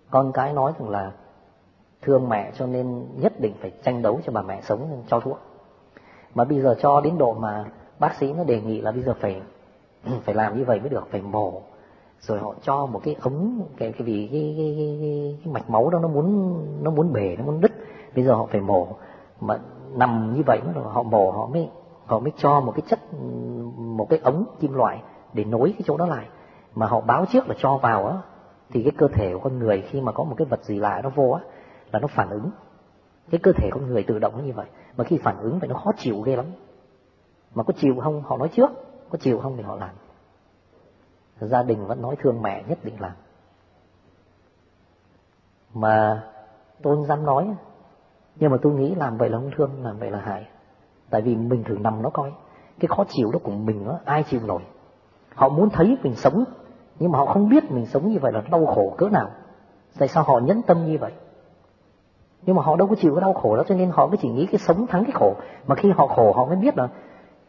Con cái nói rằng là thương mẹ cho nên nhất định phải tranh đấu cho bà mẹ sống nên cho thuốc. Mà bây giờ cho đến độ mà bác sĩ nó đề nghị là bây giờ phải làm như vậy mới được, phải mổ. Rồi họ cho một cái ống, vì cái mạch máu đó nó muốn bể, nó muốn đứt. Bây giờ họ phải mổ, mà nằm như vậy họ mổ, họ mới cho một cái ống kim loại để nối cái chỗ đó lại. Mà họ báo trước là cho vào á, thì cái cơ thể của con người khi mà có một cái vật gì lạ nó vô á, là nó phản ứng. Cái cơ thể con người tự động như vậy. Mà khi phản ứng vậy nó khó chịu ghê lắm. Mà có chịu không họ nói trước, có chịu không thì họ làm. Gia đình vẫn nói thương mẹ nhất định làm. Mà tôi không dám nói, nhưng mà tôi nghĩ làm vậy là không thương, làm vậy là hại. Tại vì mình thử nằm nó coi, cái khó chịu đó của mình đó, ai chịu nổi. Họ muốn thấy mình sống, nhưng mà họ không biết mình sống như vậy là đau khổ cỡ nào. Tại sao họ nhẫn tâm như vậy? Nhưng mà họ đâu có chịu cái đau khổ đó, cho nên họ cứ chỉ nghĩ cái sống thắng cái khổ. Mà khi họ khổ họ mới biết là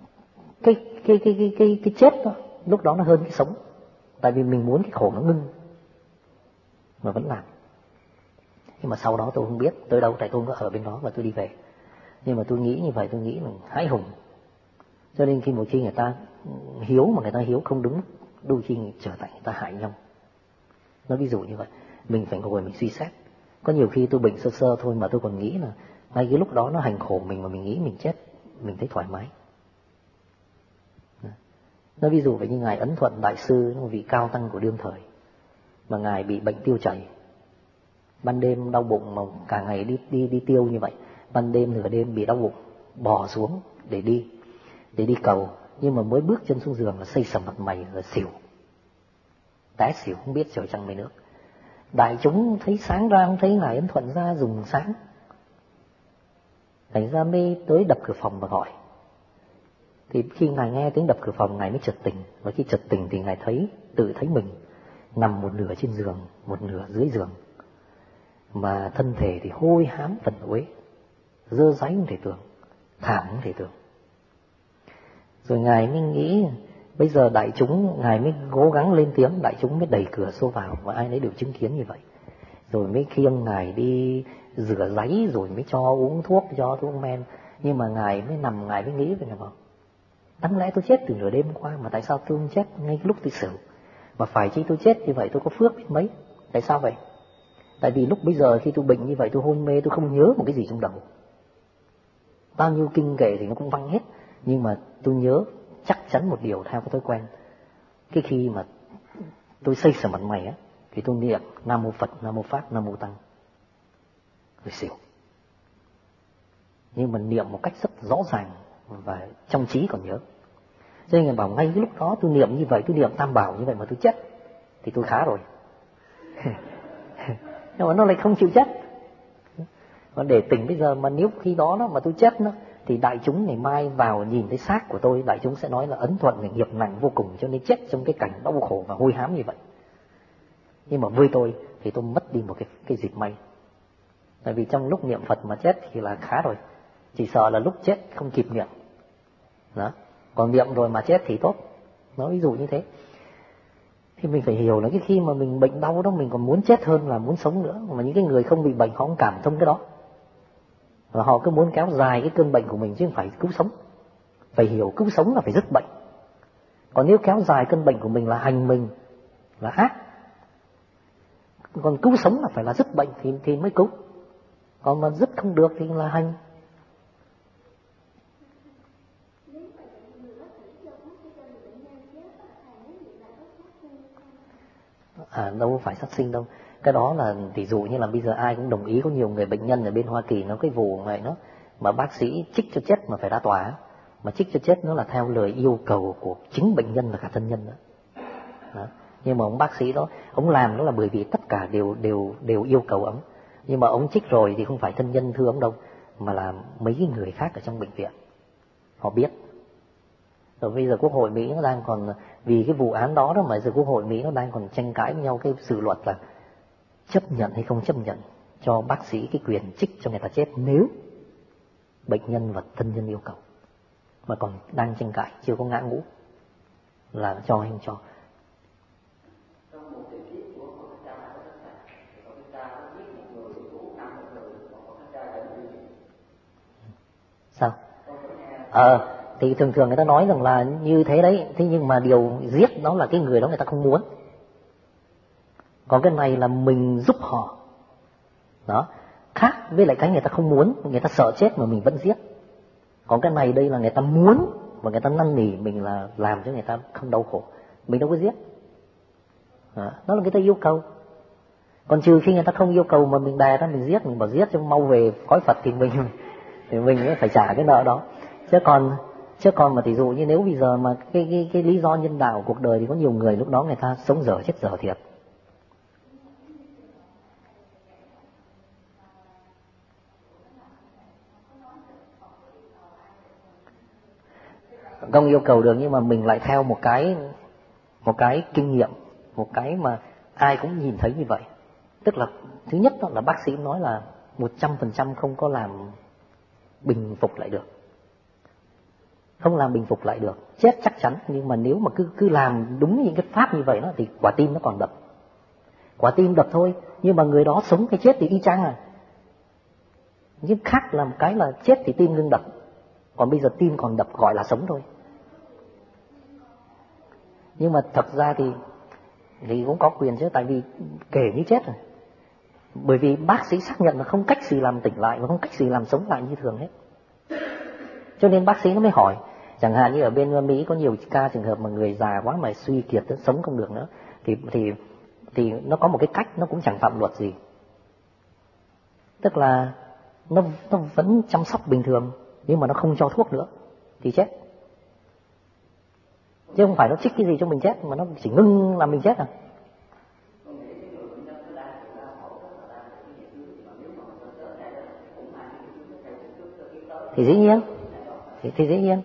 cái chết đó, lúc đó nó hơn cái sống. Tại vì mình muốn cái khổ nó ngưng, mà vẫn làm. Nhưng mà sau đó tôi không biết tới đâu, tại tôi không có ở bên đó và tôi đi về. Nhưng mà tôi nghĩ như vậy, tôi nghĩ mình hãi hùng. Cho nên khi một khi người ta hiếu mà người ta hiếu không đúng, đôi khi trở thành người ta hại nhau. Nói ví dụ như vậy, mình phải ngồi mình suy xét. Có nhiều khi tôi bệnh sơ sơ thôi mà tôi còn nghĩ là ngay cái lúc đó nó hành khổ mình mà mình nghĩ mình chết, mình thấy thoải mái. Nói ví dụ vậy như Ngài Ấn Thuận Đại Sư, một vị cao tăng của đương thời, mà Ngài bị bệnh tiêu chảy. Ban đêm đau bụng mà cả ngày đi tiêu như vậy. Ban đêm nửa đêm bị đau bụng, bò xuống để đi cầu. Nhưng mà mới bước chân xuống giường là xây sầm mặt mày rồi xỉu. Té xỉu không biết trời trăng mây nước. Đại chúng thấy sáng ra, không thấy Ngài Ấn Thuận ra dùng sáng. Thành ra mới tới đập cửa phòng và gọi. Thì khi Ngài nghe tiếng đập cửa phòng, Ngài mới chợt tỉnh. Và khi chợt tỉnh thì Ngài tự thấy mình nằm một nửa trên giường, một nửa dưới giường. Mà thân thể thì hôi hám tận uế, dơ dáy không thể tưởng, thảm không thể tưởng. Rồi Ngài mới nghĩ bây giờ đại chúng, Ngài mới cố gắng lên tiếng, đại chúng mới đẩy cửa xô vào và ai nấy đều chứng kiến như vậy. Rồi mới khiêng Ngài đi rửa ráy, rồi mới cho uống thuốc, cho thuốc men. Nhưng mà Ngài mới nằm, Ngài mới nghĩ về là bảo, đáng lẽ tôi chết từ nửa đêm qua mà tại sao tôi không chết ngay cái lúc tôi xử? Mà phải chi tôi chết như vậy tôi có phước biết mấy. Tại sao vậy? Tại vì lúc bây giờ khi tôi bệnh như vậy, tôi hôn mê, tôi không nhớ một cái gì trong đầu. Bao nhiêu kinh kệ thì nó cũng văng hết. Nhưng mà tôi nhớ chắc chắn một điều theo cái thói quen. Cái khi mà tôi xây sầm mặt mày á, thì tôi niệm Nam Mô Phật, Nam Mô Pháp, Nam Mô Tăng. Rồi xỉu. Nhưng mà niệm một cách rất rõ ràng và trong trí còn nhớ. Cho nên Ngài bảo ngay cái lúc đó tôi niệm như vậy, tôi niệm Tam Bảo như vậy mà tôi chết, thì tôi khá rồi. Nhưng mà nó lại không chịu chết. Mà để tỉnh bây giờ mà nếu khi đó mà tôi chết nó, thì đại chúng ngày mai vào nhìn thấy xác của tôi, đại chúng sẽ nói là Ấn Thuận này nghiệp nặng vô cùng cho nên chết trong cái cảnh đau khổ và hôi hám như vậy. Nhưng mà với tôi thì tôi mất đi một cái dịp may. Tại vì trong lúc niệm Phật mà chết thì là khá rồi. Chỉ sợ là lúc chết không kịp niệm. Đó. Còn niệm rồi mà chết thì tốt. Nói ví dụ như thế. Thì mình phải hiểu là cái khi mà mình bệnh đau đó mình còn muốn chết hơn là muốn sống nữa. Mà những cái người không bị bệnh họ không cảm thông cái đó. Và họ cứ muốn kéo dài cái cơn bệnh của mình chứ không phải cứu sống. Phải hiểu cứu sống là phải dứt bệnh. Còn nếu kéo dài cơn bệnh của mình là hành mình, là ác. Còn cứu sống là phải là dứt bệnh thì mới cứu. Còn mà dứt không được thì là hành. Đâu phải sát sinh đâu. Cái đó là ví dụ như là bây giờ ai cũng đồng ý, có nhiều người bệnh nhân ở bên Hoa Kỳ nó cái vụ này nó mà bác sĩ trích cho chết mà phải ra tòa, mà trích cho chết nó là theo lời yêu cầu của chính bệnh nhân và cả thân nhân đó. Đó. Nhưng mà ông bác sĩ đó, ông làm đó là bởi vì tất cả đều yêu cầu ông. Nhưng mà ông trích rồi thì không phải thân nhân thương ông đâu, mà là mấy người khác ở trong bệnh viện. Họ biết. Rồi bây giờ Quốc hội Mỹ nó đang còn, vì cái vụ án đó mà giờ Quốc hội Mỹ nó đang còn tranh cãi với nhau cái dự luật là chấp nhận hay không chấp nhận cho bác sĩ cái quyền trích cho người ta chết nếu bệnh nhân và thân nhân yêu cầu. Mà còn đang tranh cãi, chưa có ngã ngũ là cho hay không cho. Thì thường thường người ta nói rằng là như thế đấy, thế nhưng mà điều giết đó là cái người đó người ta không muốn. Còn cái này là mình giúp họ. Đó, khác với lại cái người ta không muốn, người ta sợ chết mà mình vẫn giết. Còn cái này đây là người ta muốn và người ta năn nỉ mình là làm cho người ta không đau khổ, mình đâu có giết. Đó là người ta yêu cầu. Còn trừ khi người ta không yêu cầu mà mình đè ra mình giết, mình bảo giết cho mau về cõi Phật thì mình mới phải trả cái nợ đó. Chứ còn mà ví dụ như nếu bây giờ mà cái lý do nhân đạo cuộc đời thì có nhiều người lúc đó người ta sống dở chết dở thiệt. Không yêu cầu được, nhưng mà mình lại theo một cái kinh nghiệm, một cái mà ai cũng nhìn thấy như vậy. Tức là thứ nhất đó là bác sĩ nói là 100% không có làm bình phục lại được. Không làm bình phục lại được, chết chắc chắn. Nhưng mà nếu mà cứ làm đúng những cái pháp như vậy đó, thì quả tim nó còn đập. Quả tim đập thôi, nhưng mà người đó sống hay chết thì y chang à. Nhưng khác là một cái là chết thì tim ngưng đập, còn bây giờ tim còn đập gọi là sống thôi. Nhưng mà thật ra thì cũng có quyền chứ, tại vì kể như chết rồi. Bởi vì bác sĩ xác nhận là không cách gì làm tỉnh lại và không cách gì làm sống lại như thường hết. Cho nên bác sĩ nó mới hỏi. Chẳng hạn như ở bên Mỹ có nhiều ca trường hợp mà người già quá mà suy kiệt, sống không được nữa, thì nó có một cái cách, nó cũng chẳng phạm luật gì. Tức là nó vẫn chăm sóc bình thường, nhưng mà nó không cho thuốc nữa thì chết. Chứ không phải nó trích cái gì cho mình chết, mà nó chỉ ngưng làm mình chết à. Thì dĩ nhiên, thì dĩ nhiên.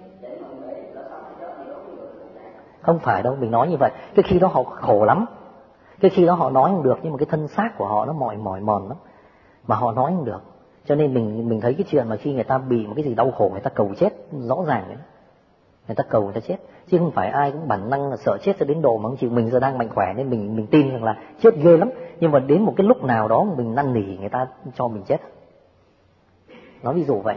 Không phải đâu, mình nói như vậy. Cái khi đó họ khổ lắm. Cái khi đó họ nói không được, nhưng mà cái thân xác của họ nó mỏi mòn lắm. Mà họ nói không được. Cho nên mình thấy cái chuyện mà khi người ta bị một cái gì đau khổ, người ta cầu chết rõ ràng đấy. Người ta cầu người ta chết. Chứ không phải ai cũng bản năng là sợ chết cho đến độ mà không chịu. Mình giờ đang mạnh khỏe nên mình tin rằng là chết ghê lắm. Nhưng mà đến một cái lúc nào đó mình năn nỉ người ta cho mình chết. Nói ví dụ vậy.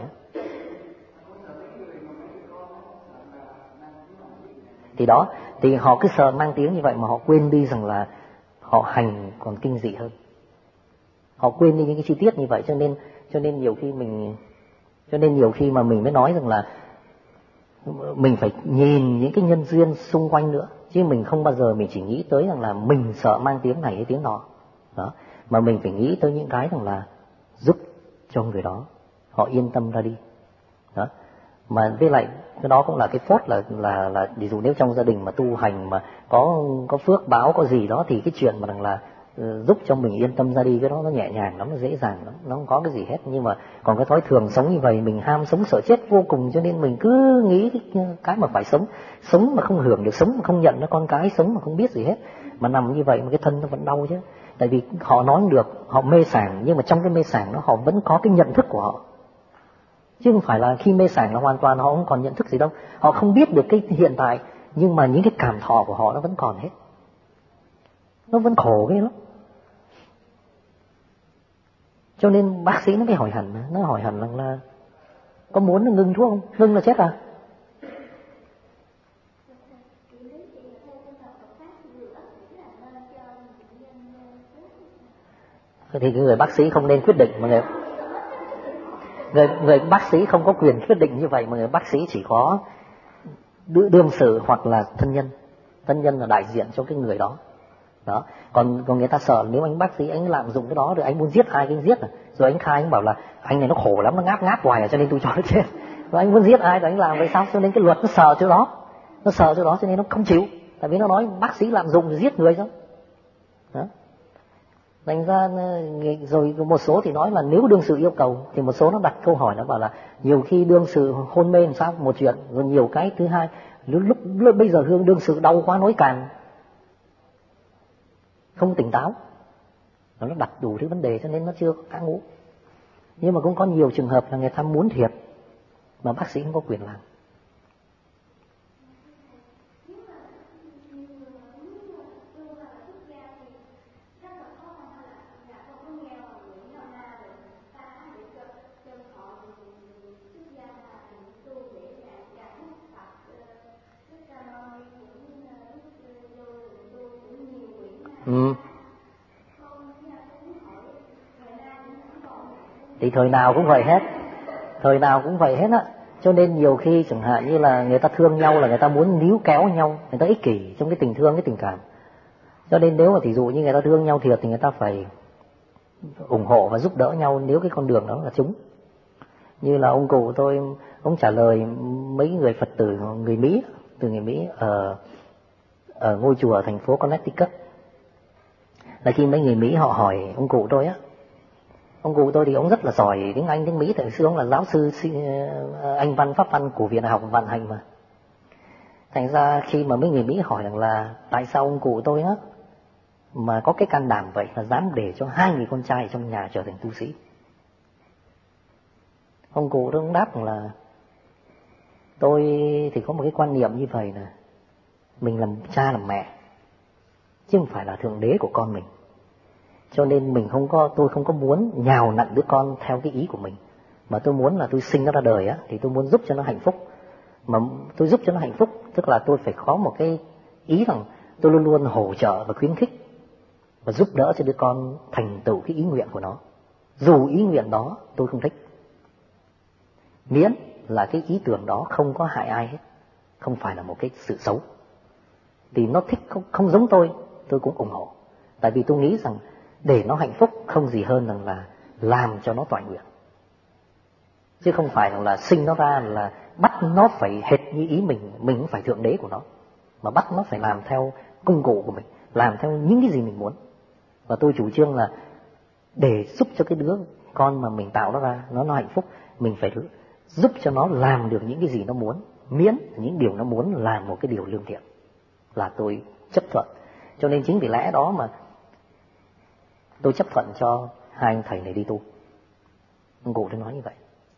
Thì đó, thì họ cứ sợ mang tiếng như vậy mà họ quên đi rằng là họ hành còn kinh dị hơn. Họ quên đi những cái chi tiết như vậy, cho nên nhiều khi mà mình mới nói rằng là mình phải nhìn những cái nhân duyên xung quanh nữa, chứ mình không bao giờ mình chỉ nghĩ tới rằng là mình sợ mang tiếng này hay tiếng nọ. Đó, mà mình phải nghĩ tới những cái rằng là giúp cho người đó họ yên tâm ra đi. Đó. Mà với lại cái đó cũng là cái phốt là ví dụ nếu trong gia đình mà tu hành mà có phước báo có gì đó, thì cái chuyện mà rằng là giúp cho mình yên tâm ra đi, cái đó nó nhẹ nhàng lắm, nó dễ dàng lắm, nó không có cái gì hết. Nhưng mà còn cái thói thường sống như vậy, mình ham sống sợ chết vô cùng, cho nên mình cứ nghĩ cái mà phải sống mà không hưởng được, sống mà không nhận nó con cái, sống mà không biết gì hết, mà nằm như vậy mà cái thân nó vẫn đau chứ. Tại vì họ nói được, họ mê sảng, nhưng mà trong cái mê sảng đó họ vẫn có cái nhận thức của họ. Chứ không phải là khi mê sảng là hoàn toàn họ không còn nhận thức gì đâu. Họ không biết được cái hiện tại, nhưng mà những cái cảm thọ của họ nó vẫn còn hết. Nó vẫn khổ ghê lắm. Cho nên bác sĩ nó mới hỏi hẳn rằng là có muốn nó ngừng thuốc không? Ngừng là chết à? Thì người bác sĩ không nên quyết định, mà người bác sĩ không có quyền quyết định như vậy, mà người bác sĩ chỉ có đương sự hoặc là thân nhân là đại diện cho cái người đó. Đó. Còn người ta sợ nếu anh bác sĩ anh lạm dụng cái đó rồi anh muốn giết ai anh giết, rồi anh khai anh bảo là anh này nó khổ lắm, nó ngáp hoài cho nên tôi cho nó chết. Rồi anh muốn giết ai rồi anh làm vậy sao? Cho nên cái luật nó sợ chỗ đó, cho nên nó không chịu. Tại vì nó nói bác sĩ lạm dụng rồi giết người sao? Đó. Thành ra rồi một số thì nói là nếu đương sự yêu cầu, thì một số nó đặt câu hỏi, nó bảo là nhiều khi đương sự hôn mê làm sao một chuyện, rồi nhiều cái thứ hai lúc bây giờ đương sự đau quá nói càng không tỉnh táo, nó đặt đủ thứ vấn đề cho nên nó chưa có cả ngủ. Nhưng mà cũng có nhiều trường hợp là người ta muốn thiệt mà bác sĩ không có quyền làm. Thì thời nào cũng vậy hết. Thời nào cũng vậy hết á. Cho nên nhiều khi chẳng hạn như là người ta thương nhau là người ta muốn níu kéo nhau, người ta ích kỷ trong cái tình thương, cái tình cảm. Cho nên nếu mà thí dụ như người ta thương nhau thiệt thì người ta phải ủng hộ và giúp đỡ nhau nếu cái con đường đó là chúng. Như là ông cụ tôi, ông trả lời mấy người Phật tử người Mỹ, từ người Mỹ ở ngôi chùa ở thành phố Connecticut. Là khi mấy người Mỹ họ hỏi ông cụ tôi á, ông cụ tôi thì ông rất là giỏi tiếng Anh, tiếng Mỹ, tại xưa ông là giáo sư Anh văn Pháp văn của Viện Đại học Vạn Hạnh mà. Thành ra khi mà mấy người Mỹ hỏi rằng là tại sao ông cụ tôi á mà có cái can đảm vậy là dám để cho 2 người con trai trong nhà trở thành tu sĩ. Ông cụ tôi cũng đáp rằng là tôi thì có một cái quan niệm như vậy là mình làm cha làm mẹ chứ không phải là thượng đế của con mình. Cho nên tôi không có muốn nhào nặn đứa con theo cái ý của mình, mà tôi muốn là tôi sinh nó ra đời á thì tôi muốn giúp cho nó hạnh phúc. Mà tôi giúp cho nó hạnh phúc tức là tôi phải có một cái ý rằng tôi luôn luôn hỗ trợ và khuyến khích và giúp đỡ cho đứa con thành tựu cái ý nguyện của nó, dù ý nguyện đó tôi không thích, miễn là cái ý tưởng đó không có hại ai hết, không phải là một cái sự xấu. Thì nó thích không giống tôi cũng ủng hộ. Tại vì tôi nghĩ rằng để nó hạnh phúc không gì hơn là làm cho nó toại nguyện, chứ không phải là sinh nó ra là bắt nó phải hệt như ý mình cũng phải thượng đế của nó, mà bắt nó phải làm theo công cụ của mình, làm theo những cái gì mình muốn. Và tôi chủ trương là để giúp cho cái đứa con mà mình tạo nó ra nó hạnh phúc, mình phải giúp cho nó làm được những cái gì nó muốn, miễn những điều nó muốn là một cái điều lương thiện, là tôi chấp thuận. Cho nên chính vì lẽ đó mà tôi chấp thuận cho 2 anh thầy này đi tu. Ông cụ tôi nói như vậy.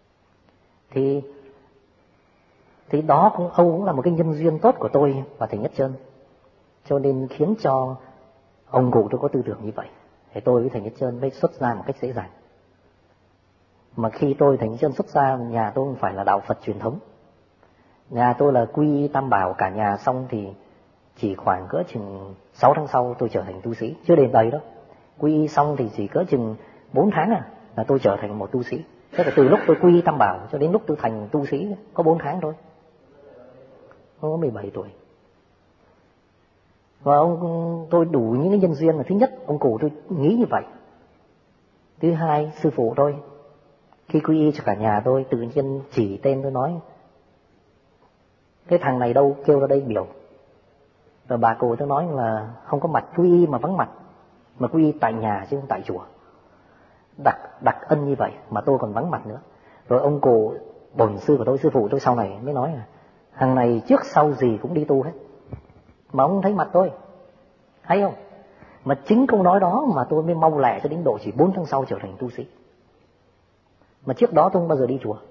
Thì đó cũng là một cái nhân duyên tốt của tôi và thầy Nhất Trơn, cho nên khiến cho ông cụ tôi có tư tưởng như vậy. Thì tôi với thầy Nhất Trơn mới xuất ra một cách dễ dàng. Mà khi tôi thầy Nhất Trơn xuất ra, nhà tôi không phải là đạo Phật truyền thống, nhà tôi là quy tam bảo cả nhà, xong thì chỉ khoảng cỡ chừng 6 tháng sau tôi trở thành tu sĩ, chưa đến đầy đó. Quy xong thì chỉ cỡ chừng 4 tháng là tôi trở thành một tu sĩ. Thế là từ lúc tôi quy tam bảo cho đến lúc tôi thành tu sĩ có 4 tháng thôi, tôi có 17 tuổi. Và tôi đủ những cái nhân duyên là thứ nhất, ông cụ tôi nghĩ như vậy. Thứ hai, sư phụ tôi khi quy y cho cả nhà tôi tự nhiên chỉ tên tôi nói cái thằng này đâu, kêu ra đây biểu. Rồi bà cụ tôi nói là không có mặt, quy y mà vắng mặt, mà quy y tại nhà chứ không tại chùa. Đặc ân như vậy mà tôi còn vắng mặt nữa. Rồi ông cụ bổn sư của tôi, sư phụ tôi sau này mới nói là thằng này trước sau gì cũng đi tu hết, mà ông thấy mặt tôi, hay không? Mà chính câu nói đó mà tôi mới mau lẹ cho đến độ chỉ 4 tháng sau trở thành tu sĩ. Mà trước đó tôi không bao giờ đi chùa.